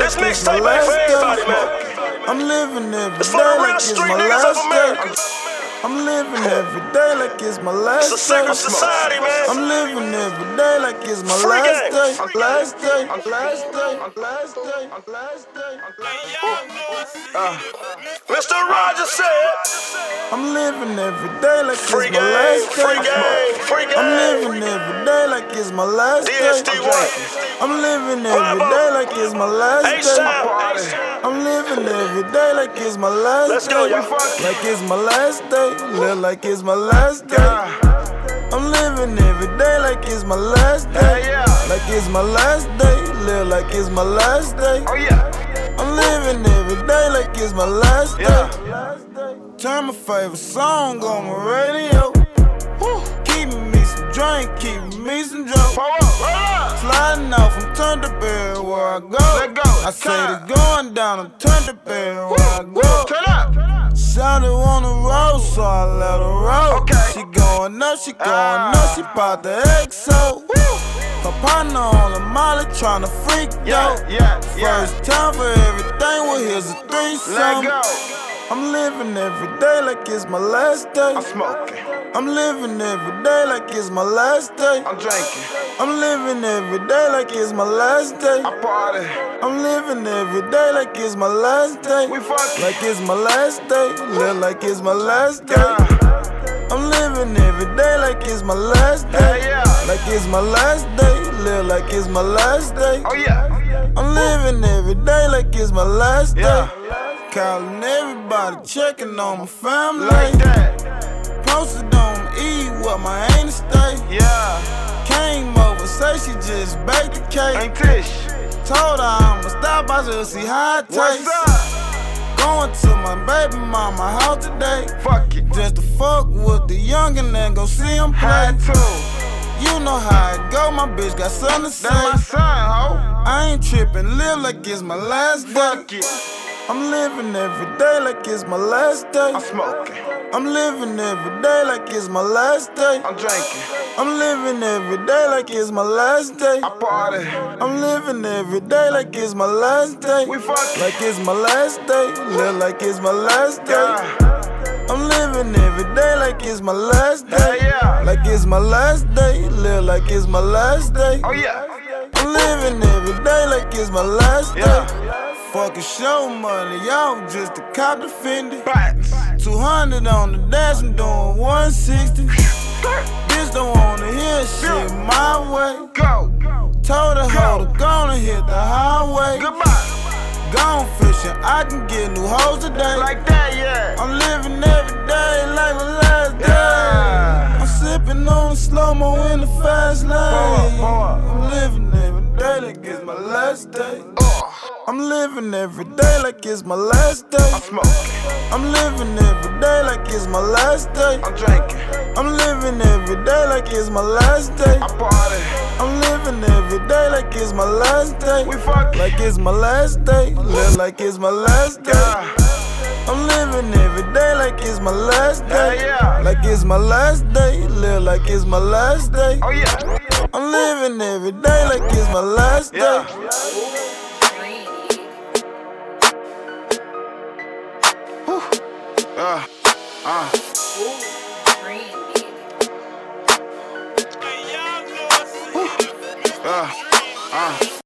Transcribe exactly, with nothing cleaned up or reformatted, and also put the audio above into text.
this mixtape ain't for everybody, man. I'm living every It's for day the real like it's street my niggas of last America. day. I'm living every day like it's my last It's a day. secret society, man. I'm living every day like it's my Free last game. day. Free Last day. Last day. Last day. Last day. Uh, Mister Rogers said, I'm living every day like it's free my game, last free day. game, free game. I'm living every day like it's my last D day. S T one. I'm living every day like it's my last day. H-Town. I'm living every day like it's my last Let's day. go, y'all. Like it's my last day. Live like it's my last day. I'm living every day like it's my last day. Like it's my last day. Live like it's my last day. Oh yeah. I'm living every day like it's my last day. Turn my favorite song on my radio. Keep me some drink, keep me some joke. Sliding out from Thunderbird where I go. Let go. I say it's going down on Thunderbird where I go. Turn up. Shawty wanna roll, so I let her roll. Okay. She going up, she going Ah. up, she popped the X O. Her partner on the molly tryna freak Yeah, yo. yeah, yeah. First time for everything, well here's a threesome. Let go. I'm living every day like it's my last day. I'm smoking. I'm living every day like it's my last day. I'm drinking. I'm living every day like it's my last day. I party. I'm living every day like it's my last day. We fucking. Like it's my last day. Live like it's my last day. Yeah. I'm living every day like it's my last day. Hey, yeah. Like it's my last day. Live like it's my last day. Oh yeah. I'm living every day like it's my last day. Yeah. Calling everybody, checking on my family. Like that. Posted on E what my ain't stay. Yeah. Came over, say she just baked the cake. Ain't Tish. Told her I'ma stop by just see how it tastes. What's up? Going to my baby mama house today. Fuck it. Just to fuck with the youngin' and go see him play. Had to. You know how it go, my bitch got something to say. That's my son, ho. I ain't trippin', live like it's my last day. Fuck it. I'm living every day like it's my last day. I'm smoking. I'm living every day like it's my last day. I'm drinking. I'm living every day like it's my last day. I party. I'm living every day like it's my last day. We fucking. Like it's my last day. Live like it's my last day. Yeah. I'm living every day like it's my last day. Hey, yeah. Like it's my last day. Live like it's my last day. Oh yeah. I'm living every day like it's my last day. Yeah. Fucking show money, y'all just a cop defended. Facts. two hundred on the dash, I'm doing one sixty. Bitch don't wanna hear shit my way. Go. Told her, hold her, gonna hit the highway. Goodbye. Gone fishing, I can get new hoes today. Like that, yeah. I'm living every day like my last day. Yeah. I'm sipping on the slow-mo in the fast lane. up, pour up. I'm living every day like it's my last day. I'm living every day like it's my last day. I'm smoking. I'm living every day like it's my last day. I'm drinking. I'm living every day like it's my last day. I party. I'm living every day like it's my last day. We fucking. Like it's my last day. Live like it's my last day. Yeah. I'm living every day like it's my last day. Hey, yeah. Like it's my last day. Live like it's my last day. Oh yeah. I'm living every day like it's my last day. Yeah.